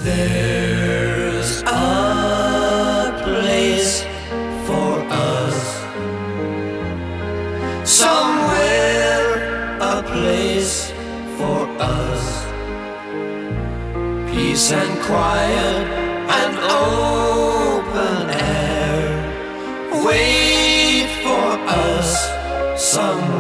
There's a place for us somewhere, a place for us. Peace and quiet and open air wait for us somewhere.